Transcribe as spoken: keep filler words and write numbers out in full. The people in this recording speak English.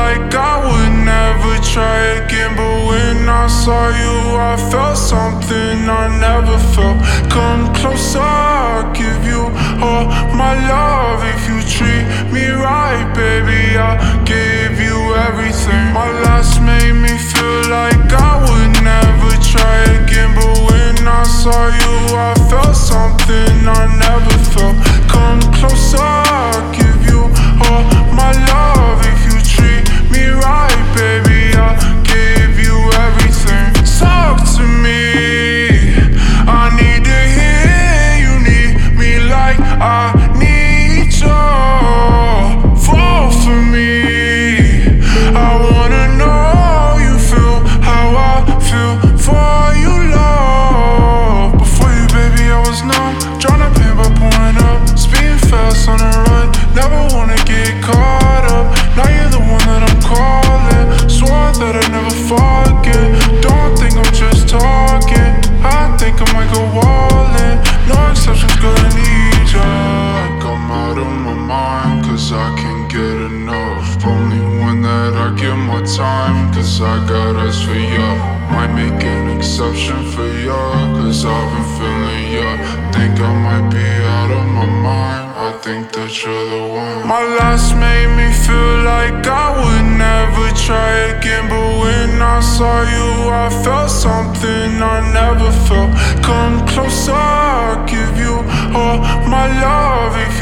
like I would never try again, but when I saw you I felt something I never felt. Come closer, I'll give you all my love. If you treat me right, baby, I'll give you everything. My last made me feel like I would never try again, but when I saw you I felt something I never felt. Come closer, I'll give you all my love. If you treat me right, baby, I'll give you everything. Talk to me, I need to hear you need me like I need you. Fall for me, I wanna know you feel how I feel for you, love. Before you, baby, I was numb, tryna pain by pouring up, speeding fast on the run, never wanna get caught up. Now you're the one that I'm calling, swore that I'd never forget. Don't think I'm just talking, I think I might go all in. No exceptions, gonna need ya. Like I'm out of my mind, cause I can't get enough. Only one that I give my time, cause I got eyes for ya. Might make an exception for ya, cause I've been feeling ya. Think I might be out of my mind, I think that you're the one. My last made me feel like I would never try again, but when I saw you I felt something I never felt. Come closer, I'll give you all my love. If